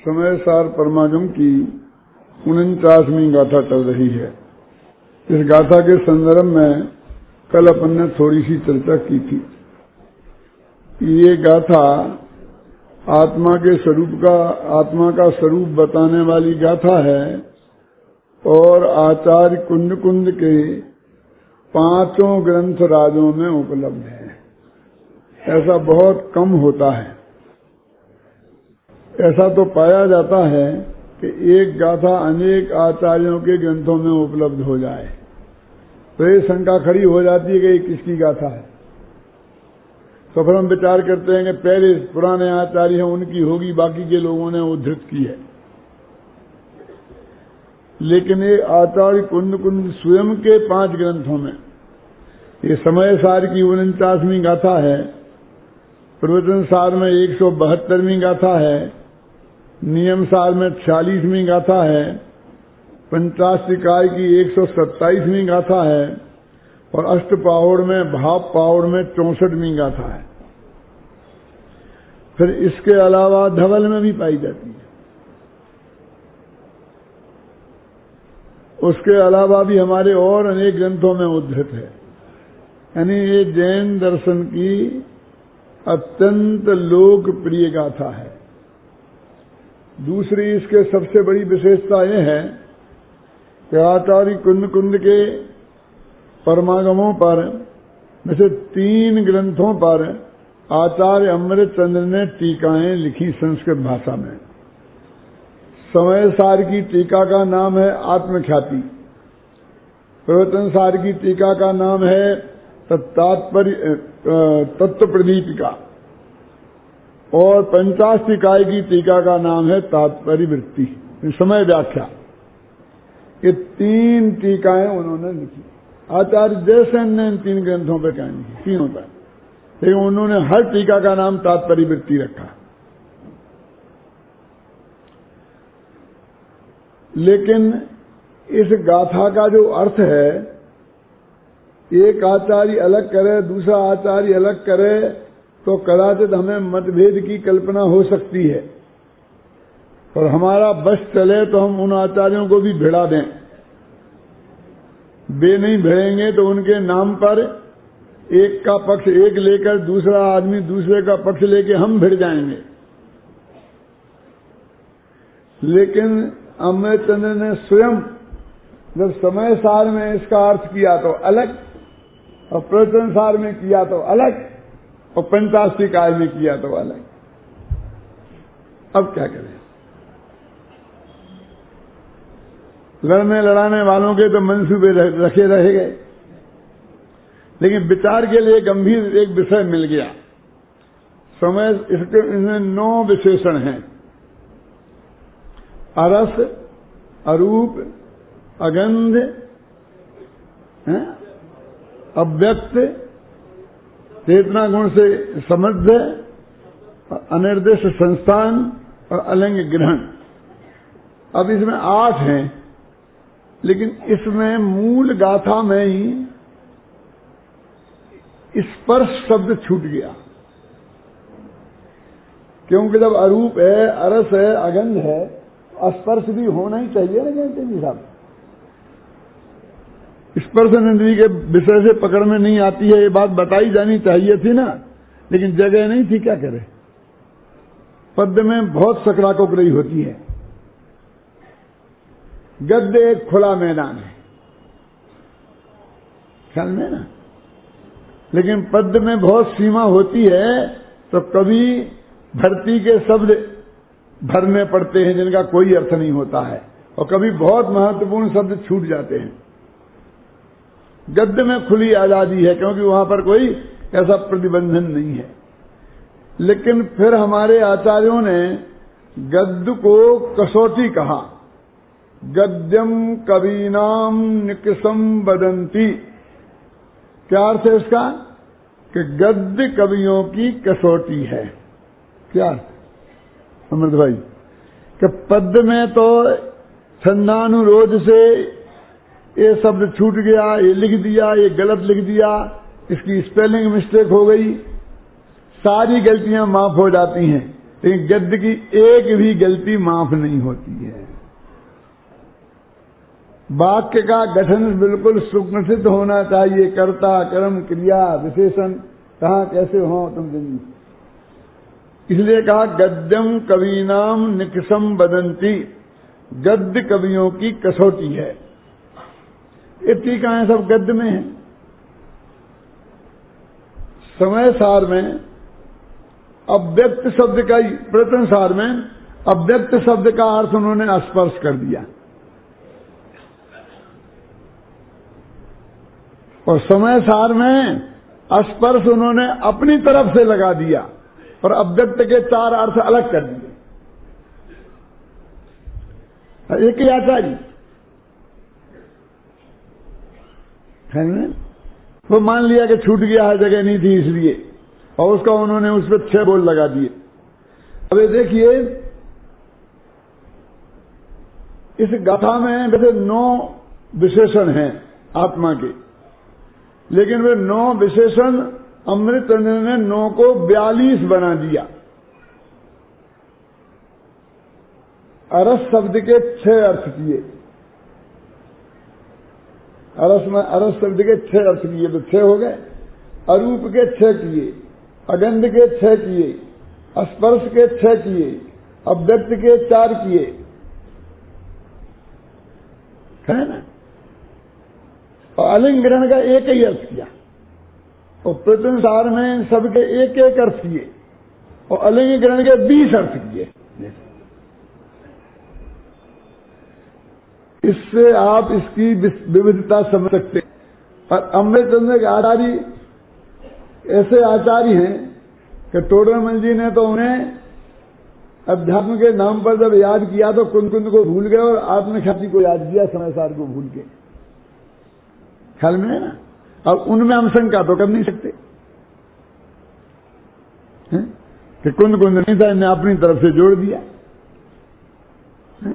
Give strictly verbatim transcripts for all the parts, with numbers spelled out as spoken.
समय सार परमागम की उनचासवीं गाथा चल रही है। इस गाथा के संदर्भ में कल अपन ने थोड़ी सी चर्चा की थी। ये गाथा आत्मा के स्वरूप का आत्मा का स्वरूप बताने वाली गाथा है और आचार्य कुंद कुंद के पांचों ग्रंथ राजों में उपलब्ध है। ऐसा बहुत कम होता है। ऐसा तो पाया जाता है कि एक गाथा अनेक आचार्यों के ग्रंथों में उपलब्ध हो जाए तो ये शंका खड़ी हो जाती है कि ये किसकी गाथा है। तो फिर हम विचार करते हैं कि पहले पुराने आचार्य हैं उनकी होगी, बाकी के लोगों ने उद्धृत की है। लेकिन ये आचार्य कुंद कुंद स्वयं के पांच ग्रंथों में ये समय सार की उनचासवीं गाथा है, प्रवचन सार में एक सौ बहत्तरवीं गाथा है, नियम सार में छियालीसवीं गाथा है, पंचाशिकाय की एक सौ सत्ताईसवीं गाथा है और अष्टपाहुड़ में भाव पाहुड़ में चौसठवीं गाथा है। फिर इसके अलावा धवल में भी पाई जाती है। उसके अलावा भी हमारे और अनेक ग्रंथों में उद्धृत है। यानी ये जैन दर्शन की अत्यंत लोकप्रिय गाथा है। दूसरी इसके सबसे बड़ी विशेषता यह है कि आचार्य कुंद कुंद के परमागमों पर जैसे तीन ग्रंथों पर आचार्य अमृतचंद्र ने टीकाएं लिखी संस्कृत भाषा में। समय सार की टीका का नाम है आत्मख्याति, प्रवचन सार की टीका का नाम है तात्पर्य तत्व प्रदीपिका और पंचाशिकाय की टीका का नाम है तात्पर्य वृत्ति, समय व्याख्या। ये तीन टीकाएं उन्होंने लिखी। आचार्य जयसेन ने इन तीन ग्रंथों पर कहनी की, तीनों पर, लेकिन उन्होंने हर टीका का नाम तात्पर्य वृत्ति रखा। लेकिन इस गाथा का जो अर्थ है, एक आचार्य अलग करे दूसरा आचार्य अलग करे तो कदाचित हमें मतभेद की कल्पना हो सकती है और हमारा बस चले तो हम उन आचार्यों को भी भिड़ा दें। वे नहीं भिड़ेंगे तो उनके नाम पर एक का पक्ष एक लेकर दूसरा आदमी दूसरे का पक्ष लेके हम भिड़ जाएंगे। लेकिन अमृतचंद्र ने स्वयं जब समय सार में इसका अर्थ किया तो अलग और प्रवचन सार में किया तो अलग और पंचाशिकाय में किया तो अलग। अब क्या करें? लड़ने लड़ाने वालों के तो मंसूबे रखे रह गए, लेकिन विचार के लिए गंभीर एक विषय मिल गया। समय इसके इसमें नौ विशेषण हैं: अरस, अरूप, अगंध, अव्यक्त, चेतना गुण से समृद्ध, अनिर्दिष्ट संस्थान और अलंग ग्रहण। अब इसमें आठ हैं, लेकिन इसमें मूल गाथा में ही स्पर्श शब्द छूट गया, क्योंकि जब अरूप है, अरस है, अगंध है, स्पर्श भी होना ही चाहिए ना। कहते हैं साहब, स्पर्श इंद्रिय के विषय से पकड़ में नहीं आती है, ये बात बताई जानी चाहिए थी ना, लेकिन जगह नहीं थी, क्या करे। पद्य में बहुत सकरा कोकरई होती है। गद्य एक खुला मैदान है, ख्याल में ना, लेकिन पद्य में बहुत सीमा होती है। तो कभी भर्ती के शब्द भरने पड़ते हैं जिनका कोई अर्थ नहीं होता है, और कभी बहुत महत्वपूर्ण शब्द छूट जाते हैं। गद्य में खुली आजादी है क्योंकि वहां पर कोई ऐसा प्रतिबंधन नहीं है। लेकिन फिर हमारे आचार्यों ने गद्य को कसौटी कहा। गद्यम कवीनाम निकसम बदंती। क्या अर्थ है इसका? कि गद्य कवियों की कसौटी है। क्या अमृत भाई? कि पद्य में तो छंदानुरोध से ये शब्द छूट गया, ये लिख दिया, ये गलत लिख दिया, इसकी स्पेलिंग मिस्टेक हो गई, सारी गलतियां माफ हो जाती हैं। लेकिन गद्य की एक भी गलती माफ नहीं होती है। वाक्य का गठन बिल्कुल सुगठित होना चाहिए, कर्ता कर्म क्रिया विशेषण कहाँ कैसे हो तुम दिन। इसलिए कहा गद्यम कवीनाम निकषम बदंती, गद्य कवियों की कसौटी है। ये टीकाएं सब गद्य में है। समय सार में अव्यक्त शब्द का, प्रथम सार में अव्यक्त शब्द का अर्थ उन्होंने स्पर्श कर दिया और समय सार में स्पर्श उन्होंने अपनी तरफ से लगा दिया और अव्यक्त के चार अर्थ अलग कर दिए। एक ही आचार्य वो मान लिया कि छूट गया है, जगह नहीं थी इसलिए, और उसका उन्होंने उस पर छह बोल लगा दिए। अब ये देखिए इस गाथा में वैसे नौ विशेषण हैं आत्मा के, लेकिन वे नौ विशेषण अमृतचंद्र ने नौ को बयालीस बना दिया। अरस शब्द के छह अर्थ किए, अरस में अरस शब्द के छह अर्थ किए तो छह हो गए। अरूप के छह किए, अगंध के छह किए, स्पर्श के छह किए, अव्यक्त के चार किए, है ना। और अलिंग ग्रहण का एक ही अर्थ किया और प्रथम सार में सबके एक एक अर्थ किए और अलिंग ग्रहण के बीस अर्थ किए। इससे आप इसकी विविधता समझ सकते हैं। और अमृतचंद्र के आचार्य ऐसे आचार्य हैं कि टोडरमल जी ने तो उन्हें अध्यात्म के नाम पर जब याद किया तो कुंद कुंद को भूल गए और आत्मख्याति को याद किया, समय सार को भूल के। ख्याल में है ना। अब उनमें हम शंका तो कर नहीं सकते है? कि कुंद कुंद नहीं था, इन्हें अपनी तरफ से जोड़ दिया है?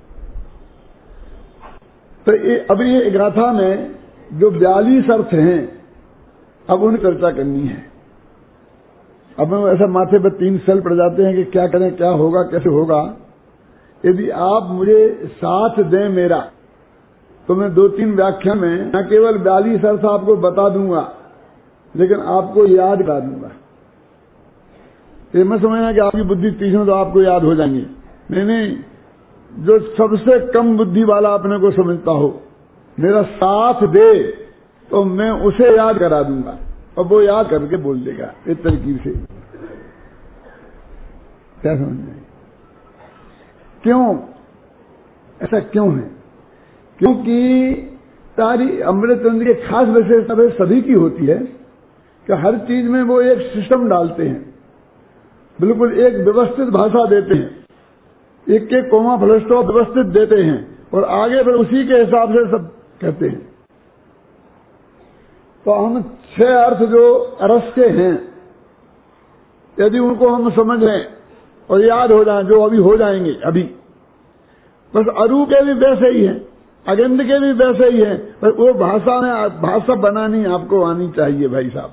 तो ये, अब ये गाथा में जो बयालीस अर्थ हैं अब उन्हें चर्चा करनी है। अब ऐसा माथे पर तीन सेल पड़ जाते हैं कि क्या करें, क्या होगा, कैसे होगा। यदि आप मुझे साथ दें मेरा तो मैं दो तीन व्याख्या में न केवल बयालीस अर्थ आपको बता दूंगा लेकिन आपको याद करा दूंगा। ये मैं समझना कि आपकी बुद्धि तीक्ष्ण तो आपको याद हो जाएंगे। नहीं नहीं, जो सबसे कम बुद्धि वाला अपने को समझता हो, मेरा साथ दे तो मैं उसे याद करा दूंगा और वो याद करके बोल देगा इस तरकीब से। क्या समझ रहे? क्यों ऐसा क्यों है? क्योंकि सारी अमृतचंद्र के खास विशेषता सभी की होती है कि हर चीज में वो एक सिस्टम डालते हैं, बिल्कुल एक व्यवस्थित भाषा देते हैं, एक एक कोमा फलस्टॉप व्यवस्थित देते हैं और आगे फिर उसी के हिसाब से सब कहते हैं। तो हम छह अर्थ जो अरस के हैं यदि उनको हम समझ लें और याद हो जाए, जो अभी हो जाएंगे अभी, बस अरू के भी वैसे ही हैं, अगंध के भी वैसे ही हैं, पर वो भाषा में भाषा बनानी आपको आनी चाहिए भाई साहब।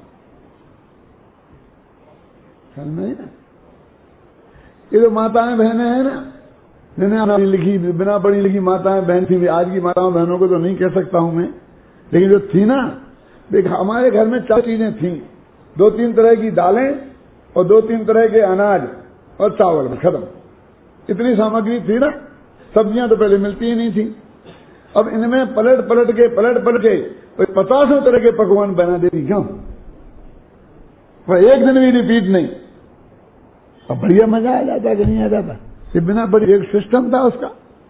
ख्याल में है ना। ये जो माताएं बहनें हैं ना, जिन्हें लिखी बिना पढ़ी लिखी माताएं बहन थी, आज की माताओं बहनों को तो नहीं कह सकता हूं मैं, लेकिन जो थी ना, देख हमारे घर में चार चीजें थी, दो तीन तरह की दालें और दो तीन तरह के अनाज और चावल, खत्म। इतनी सामग्री थी ना, सब्जियां तो पहले मिलती ही नहीं थी। अब इनमें पलट पलट के पलट पलट के पचासों तरह के पकवान बना देती, क्यों? पर एक दिन भी रिपीट नहीं। अब बढ़िया मजा आ जाता कि नहीं आ जाता? ये बिना बड़ी एक सिस्टम था उसका,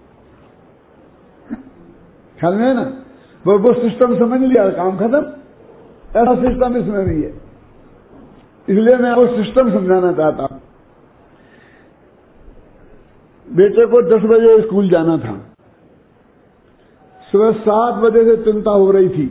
ख्याल में है ना। वो वो सिस्टम समझ लिया, काम खत्म। ऐसा सिस्टम इसमें भी है, इसलिए मैं वो सिस्टम समझाना चाहता हूं। बेटे को दस बजे स्कूल जाना था, सुबह सात बजे से चिंता हो रही थी।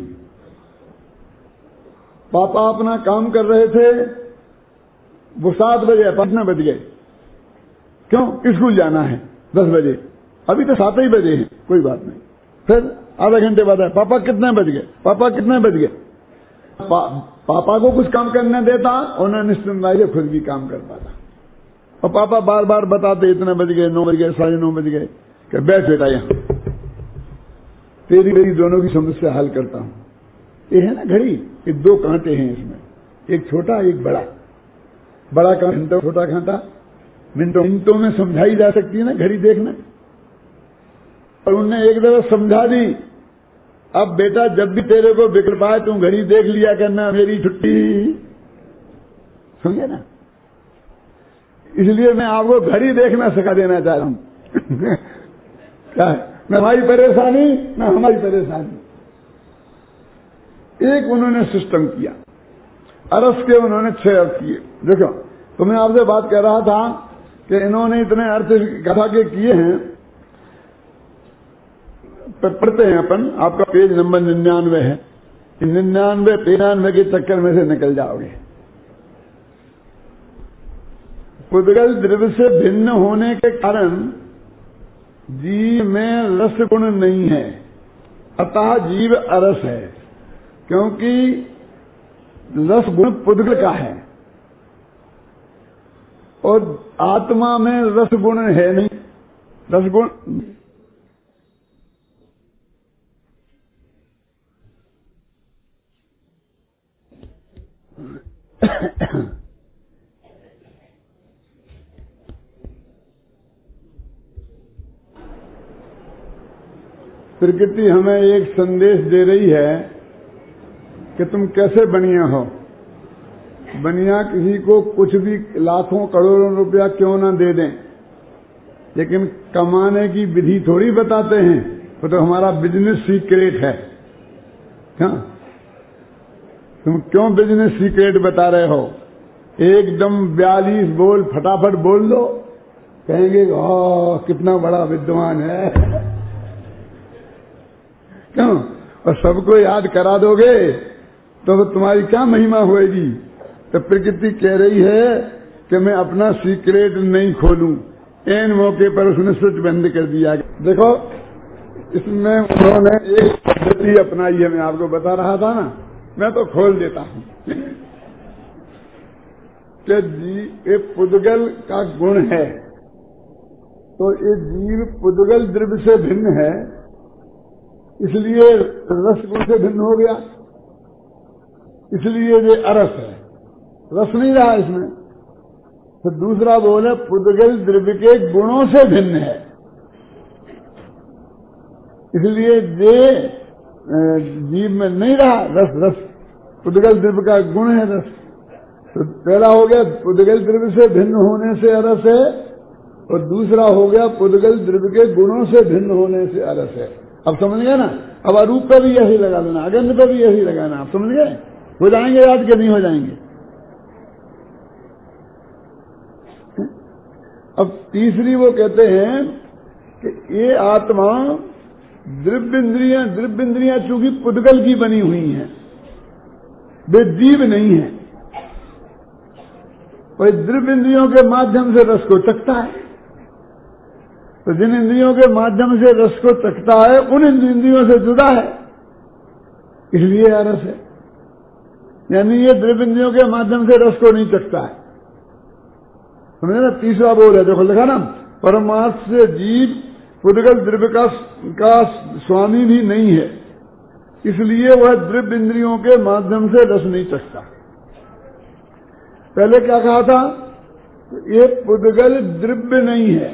पापा अपना काम कर रहे थे, वो सात बजे पटना बज गए। क्यों? स्कूल जाना है दस बजे, अभी तो सात ही बजे हैं, कोई बात नहीं। फिर आधा घंटे बाद है, पापा कितने बज गए, पापा कितने बज गए। पा, पापा को कुछ काम करने देता और न निश्चिंत से खुद भी काम कर पाता। और पापा बार बार बताते इतने बज गए, नौ बज गए, साढ़े नौ बज गए, कि बैठ बेटा यहाँ, तेरी मेरी दोनों की समस्या हल करता हूं। ये है ना घड़ी, ये दो कांटे हैं इसमें, एक छोटा एक बड़ा। बड़ा कांटा छोटा कांटा मिनटों मिनटों में समझाई जा सकती है ना घड़ी देखना। और उनने एक दफा समझा दी, अब बेटा जब भी तेरे को बिगड़ पाए तू घड़ी देख लिया करना, मेरी छुट्टी। समझे ना? इसलिए मैं आपको घड़ी देखना सिखा देना चाह रहा हूं। क्या है? न हमारी परेशानी न हमारी परेशानी। एक उन्होंने सिस्टम किया, अरस के उन्होंने छह अर्थ किए। देखो, तो मैं आपसे बात कर रहा था कि इन्होंने इतने अर्थ कथा के किए हैं। पढ़ते हैं अपन, आपका पेज नंबर निन्यानवे है, निन्यानवे तिरानवे के चक्कर में से निकल जाओगे। पुद्गल द्रव्य से भिन्न होने के कारण जीव में रस गुण नहीं है, अतः जीव अरस है, क्योंकि रस गुण पुद्गल का है और आत्मा में रस गुण है नहीं। रस गुण प्रकृति हमें एक संदेश दे रही है कि तुम कैसे बनिया हो। बनिया किसी को कुछ भी लाखों करोड़ों रुपया क्यों ना दे दें, लेकिन कमाने की विधि थोड़ी बताते हैं। वो तो हमारा बिजनेस सीक्रेट है। क्या तुम क्यों बिजनेस सीक्रेट बता रहे हो? एकदम बयालीस बोल फटाफट बोल दो, कहेंगे ओह कितना बड़ा विद्वान है। क्यों? और सबको याद करा दोगे तो तुम्हारी क्या महिमा होएगी? तो प्रकृति कह रही है कि मैं अपना सीक्रेट नहीं खोलूं। एन मौके पर उसने स्विच बंद कर दिया। देखो, इसमें उन्होंने एक पद्धति अपनाई है, मैं आपको बता रहा था ना, मैं तो खोल देता हूं कि जी ये पुद्गल का गुण है, तो ये जीव पुद्गल द्रव्य से भिन्न है, इसलिए रस गुण से भिन्न हो गया, इसलिए ये अरस है, रस नहीं रहा इसमें। तो दूसरा बोल है पुद्गल द्रव्य के गुणों से भिन्न है, इसलिए ये जीव में नहीं रहा रस। रस पुद्गल द्रव्य का गुण है रस। तो पहला हो गया पुद्गल द्रव्य से भिन्न होने से अरस है, और दूसरा हो गया पुद्गल द्रव्य के गुणों से भिन्न होने से अरस है। अब समझ गए ना? अब अरूप पे भी यही लगा लेना, अगन्य पे भी यही लगाना। आप समझ गए? हो जाएंगे याद के नहीं हो जाएंगे? अब तीसरी वो कहते हैं कि ये आत्मा द्रव्य इंद्रियां द्रव्य इंद्रियां चूंकि पुद्गल की बनी हुई हैं, वे जीव नहीं है, और द्रव्य इंद्रियों के माध्यम से रस को चखता है। तो जिन इंद्रियों के माध्यम से रस को चखता है उन इंद्रियों से जुदा है, इसलिए रस है। यानी ये द्रव्य इंद्रियों के माध्यम से रस को नहीं चखता है। समझे ना? तीसरा बोल है, देखो लिखा ना, परमार्थ से जीव पुद्गल द्रव्य का, का स्वामी भी नहीं है, इसलिए वह द्रव्य इंद्रियों के माध्यम से रस नहीं चखता। पहले क्या कहा था? ये पुद्गल द्रव्य नहीं है।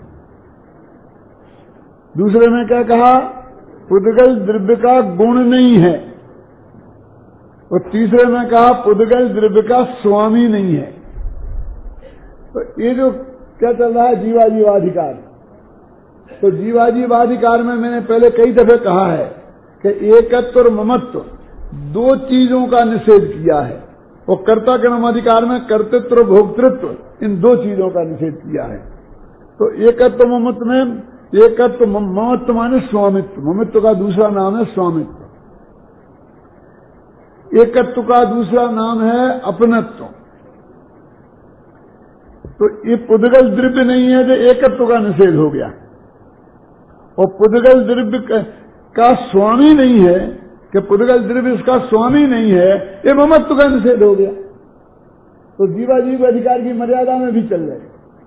दूसरे में क्या कहा? पुद्गल द्रव्य का गुण नहीं है। और तीसरे में कहा पुद्गल द्रव्य का स्वामी नहीं है। तो ये जो क्या चल रहा है जीवाजीवाधिकार, तो जीवाजीवाधिकार में मैंने पहले कई दफे कहा है कि एकत्व और ममत्व दो चीजों का निषेध किया है, और कर्ता कर्माधिकार में कर्तृत्व भोक्तृत्व इन दो चीजों का निषेध किया है। तो एकत्व ममत्व में, एकत्व ममत्व माने स्वामित्व, ममत्व का दूसरा नाम है स्वामित्व, एकत्व का दूसरा नाम है अपनत्व। तो ये पुद्गल द्रव्य नहीं है जो एकत्व का निषेध हो गया, और पुद्गल द्रव्य का स्वामी नहीं है कि पुद्गल द्रव्य इसका स्वामी नहीं है, ये ममत्व का निषेध हो गया। तो जीवा जीव अधिकार की मर्यादा में भी चल रहे।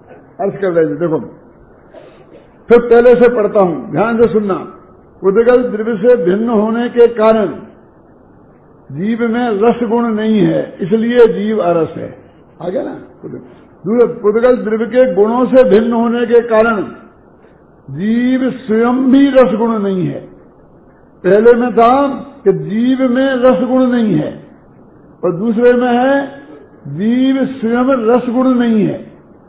अर्थ कर रहे थे। देखो फिर पहले से पढ़ता हूं, ध्यान से सुनना। उदगल द्रव्य से भिन्न होने के कारण जीव में रस गुण नहीं है, इसलिए जीव अरस है। आ गया ना। उदगल द्रव्य के गुणों से भिन्न होने के कारण जीव स्वयं भी रस गुण नहीं है। पहले में था कि जीव में रस गुण नहीं है, और दूसरे में है जीव स्वयं रस गुण नहीं है।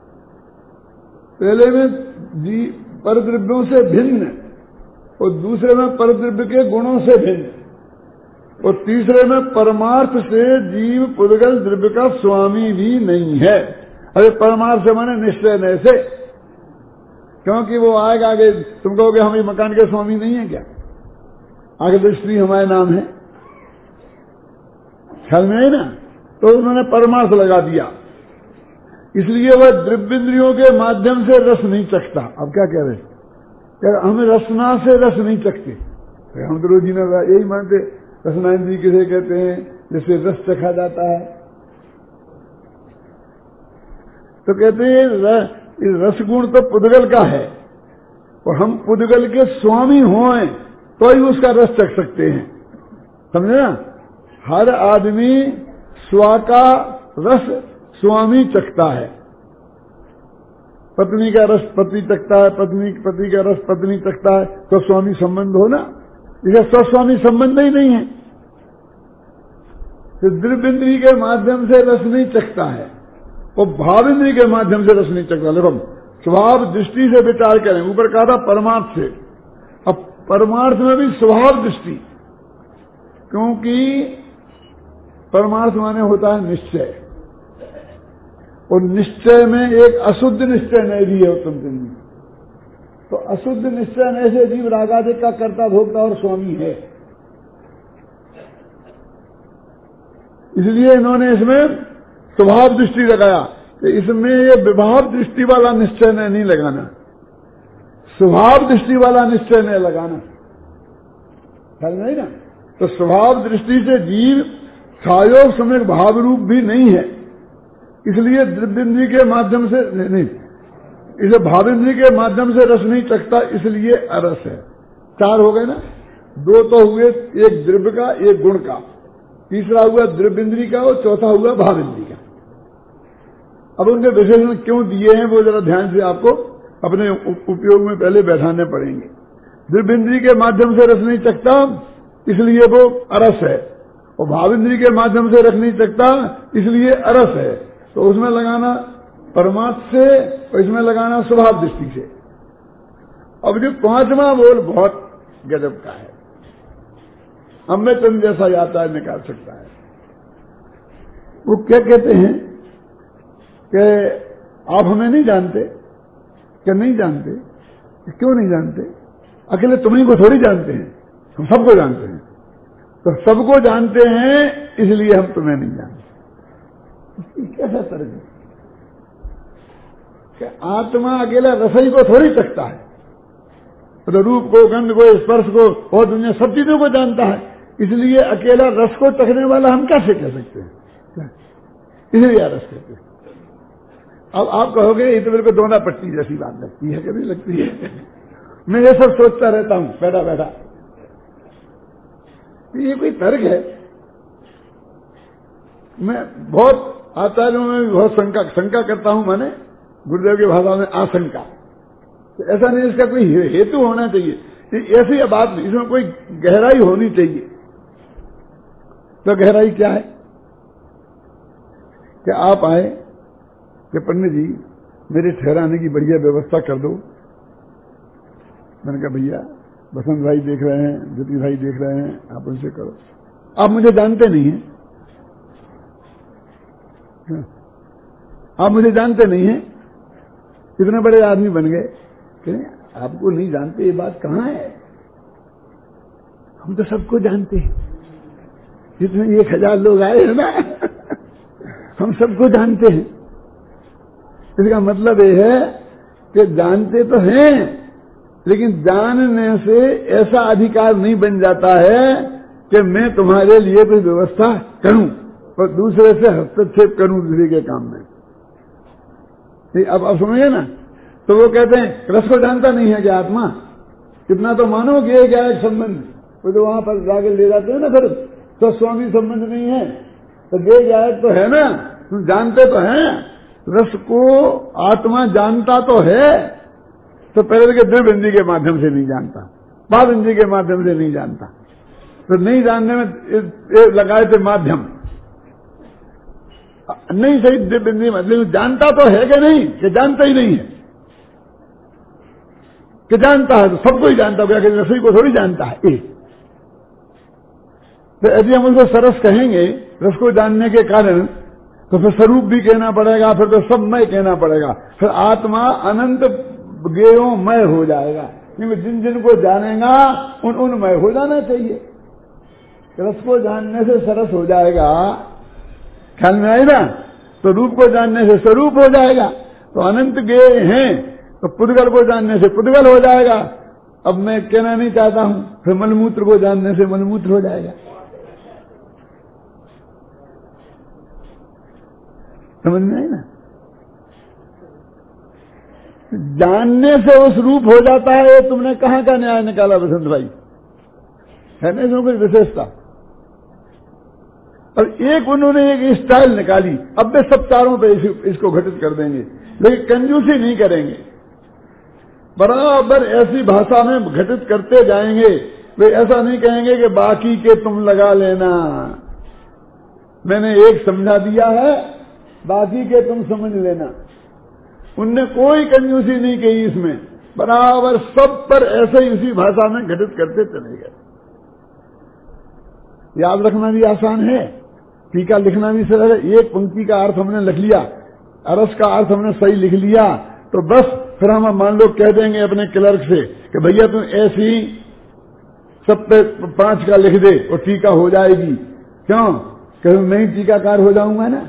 पहले में जीव परद्रव्यों से भिन्न, और दूसरे में परद्रव्य के गुणों से भिन्न, और तीसरे में परमार्थ से जीव पुद्गल द्रव्य का स्वामी भी नहीं है। अरे परमार्थ से माने निश्चय न से, क्योंकि वो आएगा आगे तुम कहोगे हम ये मकान के स्वामी नहीं है क्या, आगे तो स्त्री हमारे नाम है, ख्याल में है ना। तो उन्होंने परमार्थ लगा दिया, इसलिए वह द्रव्येंद्रियों के माध्यम से रस नहीं चखता। अब क्या कह रहे हैं, हम रसना से रस नहीं चखते। हम तो रोजी ना यही मानते, रसनाएंद्रिय किसे कहते हैं, जिससे रस चखा जाता है। तो कहते हैं रसगुण तो पुद्गल का है, और हम पुद्गल के स्वामी हों तो ही उसका रस चख सकते हैं, समझे ना। हर आदमी स्व का रस स्वामी चखता है। पत्नी का रस पति चखता है, पत्नी पति का रस पत्नी चखता है, तो स्वामी संबंध हो ना। इसे स्वस्वामी संबंध ही नहीं है। तो द्रव्येंद्रिय के माध्यम से रस नहीं चखता है, वो भावेंद्रिय के माध्यम से रस नहीं चखता। देखो स्वभाव दृष्टि से विचार करें, ऊपर कहा था परमार्थ से, अब परमार्थ में भी स्वभाव दृष्टि, क्योंकि परमार्थ माने होता है निश्चय, और निश्चय में एक अशुद्ध निश्चय नहीं भी है उत्तम दिन। तो अशुद्ध निश्चय में से जीव रागादिक का कर्ता भोक्ता और स्वामी है। इसलिए इन्होंने इसमें स्वभाव दृष्टि लगाया कि इसमें ये विभाव दृष्टि वाला निश्चय नहीं लगाना, स्वभाव दृष्टि वाला निश्चय नहीं लगाना, ख्याल नहीं ना। तो स्वभाव दृष्टि से जीव छायो समय भाव रूप भी नहीं है, इसलिए द्रव्येंद्रिय के माध्यम से नहीं, इसे भावेंद्रिय के माध्यम से रस नहीं चखता, इसलिए अरस है। चार हो गए ना, दो तो हुए, एक द्रव्य का एक गुण का, तीसरा हुआ द्रव्येंद्रिय का, और चौथा हुआ भावेंद्रिय का। अब उनके विशेषण क्यों दिए हैं वो जरा ध्यान से आपको अपने उपयोग में पहले बैठाने पड़ेंगे। द्रव्येंद्रिय के माध्यम से रस नहीं चखता, इसलिए वो अरस है, और भावेंद्रिय के माध्यम से रस नहीं चखता, इसलिए अरस है। तो उसमें लगाना परमार्थ से, और इसमें लगाना स्वभाव दृष्टि से। अब जो पांचवा बोल बहुत गजब का है, अब में तुम जैसा आता है निकाल सकता है। वो क्या कहते हैं कि आप हमें नहीं जानते, क्या नहीं जानते, क्यों नहीं जानते, अकेले तुम्हीं को थोड़ी जानते हैं, हम सबको जानते हैं। तो सबको जानते हैं इसलिए हम तुम्हें नहीं जानते। कैसा तर्क है कि आत्मा अकेला रसोई को थोड़ी चखता है, तो रूप को, गंध को, स्पर्श को और दुनिया सब चीजों को जानता है, इसलिए अकेला रस को चखने वाला हम कैसे कह सकते हैं, इसलिए रस कहते हैं। अब आप कहोगे ये तो मेरे को दोना पट्टी जैसी बात लगती है, कभी लगती है। मैं ये सब सोचता रहता हूं बैठा बैठा, ये कोई तर्क है। मैं बहुत आचार्यों में भी बहुत शंका शंका करता हूं, मैंने गुरुदेव की भाषा में आशंका। तो ऐसा नहीं, इसका कोई हेतु होना चाहिए, ऐसी बात नहीं, इसमें कोई गहराई होनी चाहिए। तो गहराई क्या है कि आप आए कि पंडित जी मेरे ठहराने की बढ़िया व्यवस्था कर दो। मैंने कहा भैया बसंत भाई देख रहे हैं, ज्योति भाई देख रहे हैं, आप उनसे करो। आप मुझे जानते नहीं हैं, आप मुझे जानते नहीं हैं, इतने बड़े आदमी बन गए कि आपको नहीं जानते, ये बात कहां है। हम तो सबको जानते हैं, जितने एक हजार लोग आए हैं ना, हम सबको जानते हैं। इसका मतलब यह है कि जानते तो हैं, लेकिन जानने से ऐसा अधिकार नहीं बन जाता है कि मैं तुम्हारे लिए कोई व्यवस्था करूं और दूसरे से हस्तक्षेप करूं दूसरे के काम में। अब अब समझिए ना, तो वो कहते हैं रस को जानता नहीं है क्या आत्मा? कितना तो मानो कि एक क्या एक संबंध, वो तो वहां पर जाके ले जाते हैं ना, फिर तो स्वामी संबंध नहीं है, तो गे गायक तो है ना, तुम जानते तो हैं। रस को आत्मा जानता तो है, तो पहले के दिव्य इंद्री के माध्यम से नहीं जानता, बाद इंद्री के माध्यम से नहीं जानता। तो नहीं जानने में लगाए थे माध्यम, नहीं सही दिव्य इंद्री मतलब जानता तो है कि नहीं, कि जानता ही नहीं है, कि जानता है तो सबको ही जानता होगा, कि रसोई को थोड़ी जानता है। ए। तो यदि हम उसको सरस कहेंगे रस को जानने के कारण, तो फिर स्वरूप भी कहना पड़ेगा, फिर तो सब मय कहना पड़ेगा, फिर आत्मा अनंत ज्ञेयोमय हो जाएगा। क्योंकि जिन जिन को जानेगा उन उनमय हो जाना चाहिए। रस को जानने से सरस हो जाएगा, ख्याल में आई ना? तो रूप को जानने से स्वरूप हो जाएगा, तो अनंत ज्ञेय हैं, तो पुद्गल को जानने से पुद्गल हो जाएगा। अब मैं कहना नहीं चाहता हूं, फिर मलमूत्र को जानने से मलमूत्र हो जाएगा। समझ में आई ना? जानने से उस रूप हो जाता है। तुमने कहां का न्याय निकाला बसंत भाई? है ना इसमें कोई विशेषता? और एक उन्होंने एक स्टाइल निकाली, अब वे सब चारों पे इस, इसको घटित कर देंगे, लेकिन कंजूसी नहीं करेंगे, बराबर ऐसी भाषा में घटित करते जाएंगे। वे ऐसा नहीं कहेंगे कि बाकी के तुम लगा लेना, मैंने एक समझा दिया है, बाकी के तुम समझ लेना। उनने कोई कंजूसी नहीं की इसमें, बराबर सब पर ऐसे ही उसी भाषा में घटित करते चले गए। याद रखना भी आसान है, टीका लिखना भी सरल है। एक पंक्ति का अर्थ हमने लिख लिया, अरस का अर्थ हमने सही लिख लिया, तो बस फिर हम मान लो कह देंगे अपने क्लर्क से कि भैया तुम ऐसी सब पे पांच का लिख दे और टीका हो जाएगी। क्यों? कि मैं ही टीकाकार हो जाऊंगा ना,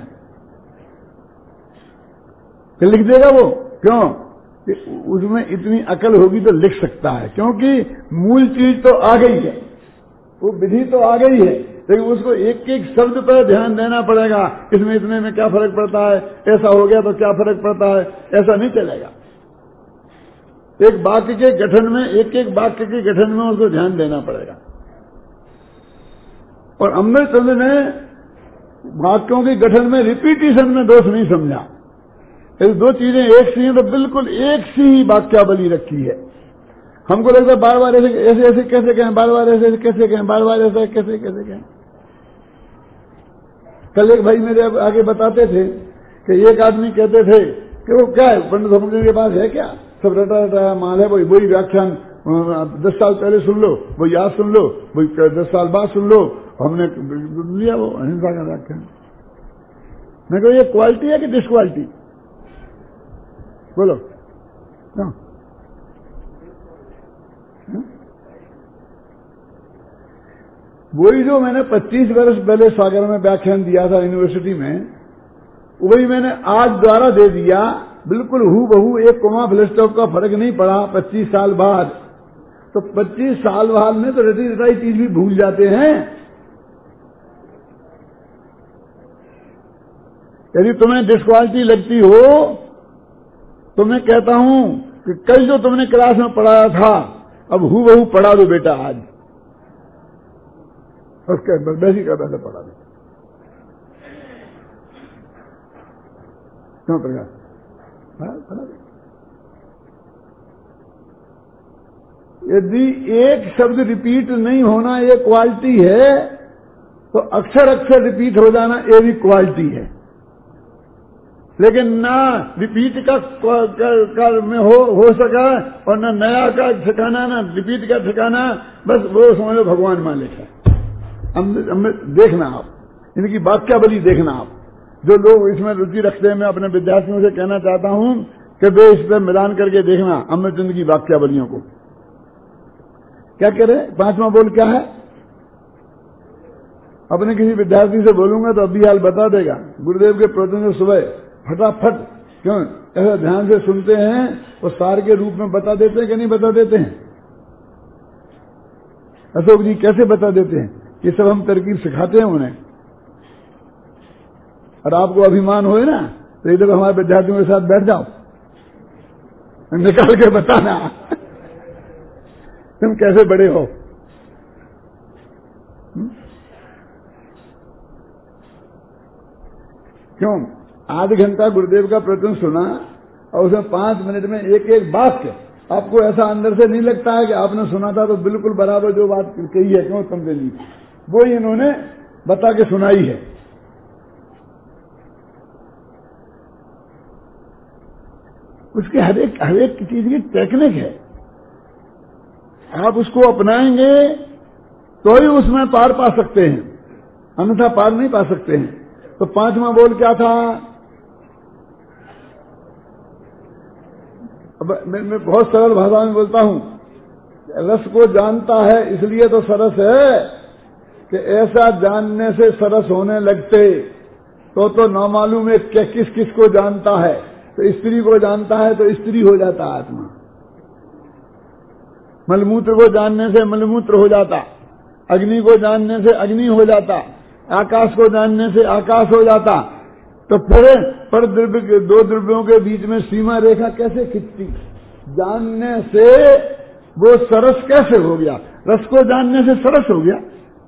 कि लिख देगा वो। क्यों? कि उसमें इतनी अकल होगी तो लिख सकता है, क्योंकि मूल चीज तो आ गई है, वो विधि तो आ गई है, लेकिन उसको एक एक शब्द पर ध्यान देना पड़ेगा। इसमें इतने में क्या फर्क पड़ता है, ऐसा हो गया तो क्या फर्क पड़ता है, ऐसा नहीं चलेगा। एक वाक्य के गठन में, एक एक वाक्य के गठन में उसको ध्यान देना पड़ेगा। और अमृतचंद्र ने वाक्यों के गठन में रिपीटिशन में दोष नहीं समझा। यदि दो चीजें एक सी हैं तो बिल्कुल एक सी ही वाक्यावली रखी है। हमको लगता है बार बार ऐसे ऐसे ऐसे कैसे कहें, बार बार ऐसे कैसे कहें, बार बार ऐसे कैसे कैसे कहें। कल एक भाई मेरे आगे बताते थे कि एक आदमी कहते थे कि वो क्या है, पंडित समझने के पास है क्या, सब रटा रटा माल है, वही वही व्याख्यान दस साल पहले सुन लो, वही आज सुन लो, वही दस साल बाद सुन लो। हमने लिया वो अहिंसा का व्याख्यान। मैं कहूँ ये क्वालिटी है कि डिसक्वालिटी? बोलो क्यों? वही जो मैंने पच्चीस वर्ष पहले सागर में व्याख्यान दिया था यूनिवर्सिटी में, वही मैंने आज द्वारा दे दिया, बिल्कुल हू बहू, एक कोमा फुल स्टॉप का फर्क नहीं पड़ा पच्चीस साल बाद। तो पच्चीस साल बाद में तो रटी रटाई चीज भी भूल जाते हैं। यदि तुम्हें डिसक्वालिटी लगती हो तो मैं कहता हूं कि कल जो तुमने क्लास में पढ़ाया था अब हू बहू पढ़ा दो बेटा, आज उसके वैसी का वैसा पढ़ा दो। क्यों प्रकाश? पढ़ा दो। यदि एक शब्द रिपीट नहीं होना ये क्वालिटी है, तो अक्षर अक्षर रिपीट हो जाना ये भी क्वालिटी है। लेकिन ना रिपीट का कर में हो हो सका और ना नया का ठिकाना, ना रिपीट का ठिकाना, बस वो समझ लो भगवान मालिक है। हम देखना आप इनकी वाक्यावली देखना आप, जो लोग इसमें रुचि रखते हैं, मैं अपने विद्यार्थियों से कहना चाहता हूं कि वे इस पर मिलान करके देखना अमृतचंद की वाक्यावलियों को। क्या कह रहे? पांचवा बोल क्या है? अपने किसी विद्यार्थी से बोलूंगा तो अभी हाल बता देगा। गुरुदेव के प्रवचन से सुबह फटाफट, क्यों ऐसा ध्यान से सुनते हैं और सार के रूप में बता देते हैं कि नहीं बता देते हैं? अशोक जी कैसे बता देते हैं? ये सब हम तरकीब सिखाते हैं उन्हें। और आपको अभिमान होए ना तो इधर हमारे विद्यार्थियों के साथ बैठ जाओ, निकाल के बताना तुम कैसे बड़े हो। क्यों? आध घंटा गुरुदेव का प्रवचन सुना और उसमें पांच मिनट में एक एक वाक्य आपको ऐसा अंदर से नहीं लगता है कि आपने सुना था तो बिल्कुल बराबर जो बात कही है क्यों समझे नहीं, वो ही इन्होंने बता के सुनाई है। उसके हर एक हर एक चीज की टेक्निक है, आप उसको अपनाएंगे तो ही उसमें पार पा सकते हैं, अन्यथा पार नहीं पा सकते हैं। तो पांचवा बोल क्या था? अब मैं, मैं बहुत सरल भाषा में बोलता हूं, रस को जानता है इसलिए तो सरस है कि ऐसा जानने से सरस होने लगते तो तो न मालूम है कि किस किस को जानता है। तो स्त्री को जानता है तो स्त्री हो जाता आत्मा, मलमूत्र को जानने से मलमूत्र हो जाता, अग्नि को जानने से अग्नि हो जाता, आकाश को जानने से आकाश हो जाता। तो फिर पर द्रव्य के दो द्रव्यों के बीच में सीमा रेखा कैसे खिंचती? जानने से वो सरस कैसे हो गया? रस को जानने से सरस हो गया।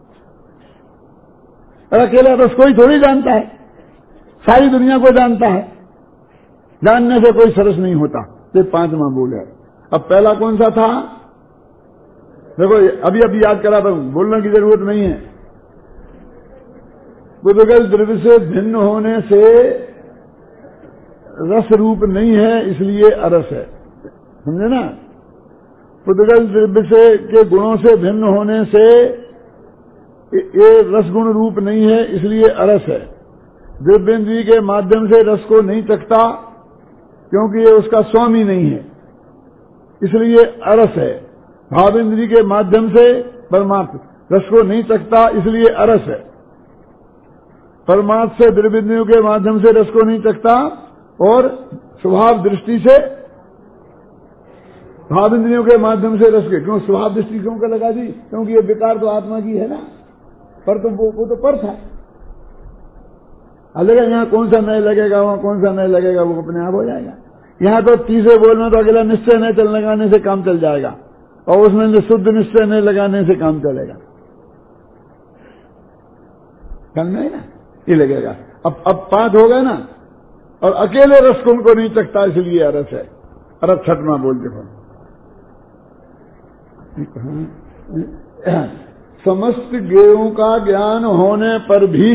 और अकेला रस को ही थोड़ी जानता है, सारी दुनिया को जानता है, जानने से कोई सरस नहीं होता। ये पांचवा बोल है। अब पहला कौन सा था? देखो अभी अभी याद करा था, बोलने की जरूरत नहीं है। बुद्धगल द्रव्य से भिन्न होने से रस रूप नहीं है, इसलिए अरस है, समझे ना? बुद्धगल द्रव्य से के गुणों से भिन्न होने से ये रस गुण रूप नहीं है, इसलिए अरस है। द्रव्येंद्रिय के माध्यम से रस को नहीं चखता क्योंकि ये उसका स्वामी नहीं है, इसलिए अरस है। भावेंद्रिय के माध्यम से परमात्मा रस को नहीं चखता, इसलिए अरस है। परमात्मा से द्रव्येंद्रियों के माध्यम से रस को नहीं चखता और स्वभाव दृष्टि से भावेंद्रियों के माध्यम से रस के, क्यों स्वभाव दृष्टि क्यों का लगा दी? क्योंकि ये विकार तो आत्मा की है ना, पर तो वो, वो तो पर था। अलग यहाँ कौन सा नए लगेगा, वहां कौन सा नए लगेगा, वो अपने आप हो जाएगा। यहाँ तो तीसरे बोलना तो अगला निश्चय नहीं चल लगाने से काम चल जाएगा, और उसमें शुद्ध निश्चय नहीं लगाने से काम चलेगा। काम नहीं ना, ये लगेगा। अब अब पांच हो गए ना, और अकेले रस को उनको नहीं चखता, इसलिए अरस है। अरस छठवां बोल देखो। समस्त गेयों का ज्ञान होने पर भी